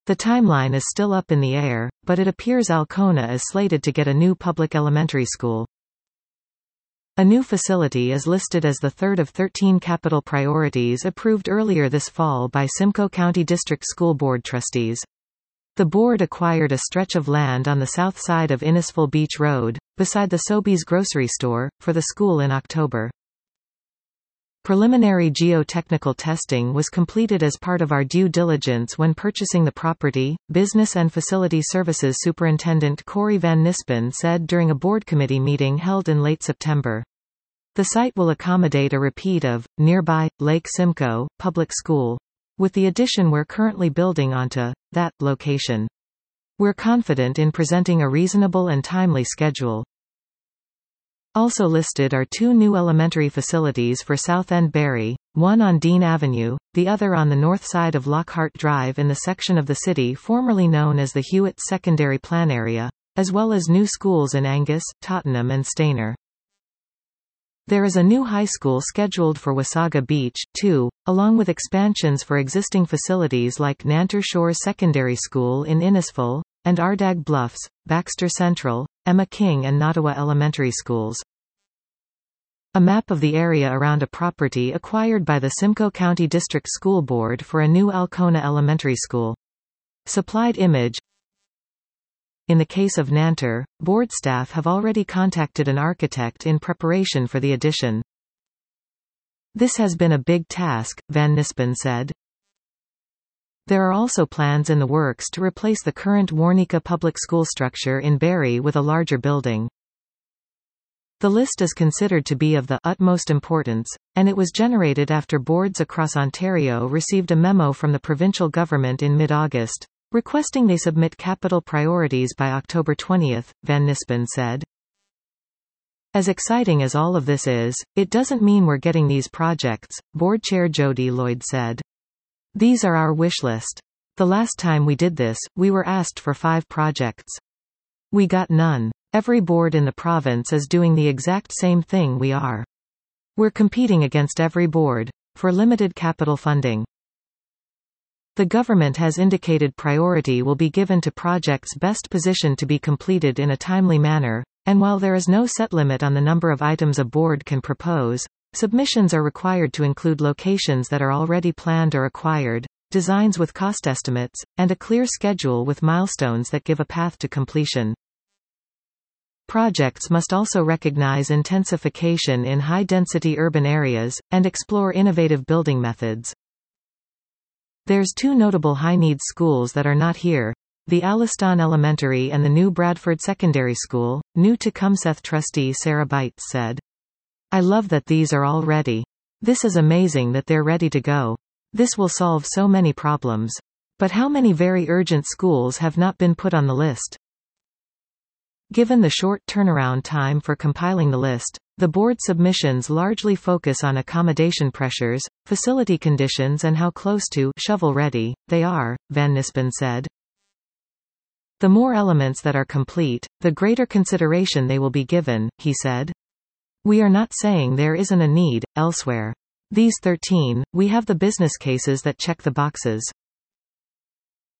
The timeline is still up in the air, but it appears Alcona is slated to get a new public elementary school. A new facility is listed as the third of 13 capital priorities approved earlier this fall by Simcoe County District School Board trustees. The board acquired a stretch of land on the south side of Innisfil Beach Road, beside the Sobeys grocery store, for the school in October. Preliminary geotechnical testing was completed as part of our due diligence when purchasing the property, Business and Facility Services Superintendent Corey Van Nispen said during a board committee meeting held in late September. The site will accommodate a repeat of, nearby, Lake Simcoe, Public School. With the addition we're currently building onto that location. We're confident in presenting a reasonable and timely schedule. Also listed are two new elementary facilities for South End Barrie, one on Dean Avenue, the other on the north side of Lockhart Drive in the section of the city formerly known as the Hewitt Secondary Plan Area, as well as new schools in Angus, Tottenham and Stayner. There is a new high school scheduled for Wasaga Beach, too, along with expansions for existing facilities like Nanter Shores Secondary School in Innisfil, and Ardag Bluffs, Baxter Central, Emma King and Nottawa Elementary Schools. A map of the area around a property acquired by the Simcoe County District School Board for a new Alcona Elementary School. Supplied image. In the case of Nanter, board staff have already contacted an architect in preparation for the addition. This has been a big task, Van Nispen said. There are also plans in the works to replace the current Warnica public school structure in Barrie with a larger building. The list is considered to be of the utmost importance, and it was generated after boards across Ontario received a memo from the provincial government in mid-August, requesting they submit capital priorities by October 20, Van Nispen said. As exciting as all of this is, it doesn't mean we're getting these projects, Board Chair Jody Lloyd said. These are our wish list. The last time we did this, we were asked for 5 projects. We got none. Every board in the province is doing the exact same thing we are. We're competing against every board for limited capital funding. The government has indicated priority will be given to projects best positioned to be completed in a timely manner, and while there is no set limit on the number of items a board can propose, submissions are required to include locations that are already planned or acquired, designs with cost estimates, and a clear schedule with milestones that give a path to completion. Projects must also recognize intensification in high-density urban areas, and explore innovative building methods. There's 2 notable high-needs schools that are not here, the Alliston Elementary and the new Bradford Secondary School, new Tecumseth trustee Sarah Bites said. I love that these are all ready. This is amazing that they're ready to go. This will solve so many problems. But how many very urgent schools have not been put on the list? Given the short turnaround time for compiling the list, the board submissions largely focus on accommodation pressures, facility conditions and how close to shovel-ready they are, Van Nispen said. The more elements that are complete, the greater consideration they will be given, he said. We are not saying there isn't a need elsewhere. These 13, we have the business cases that check the boxes.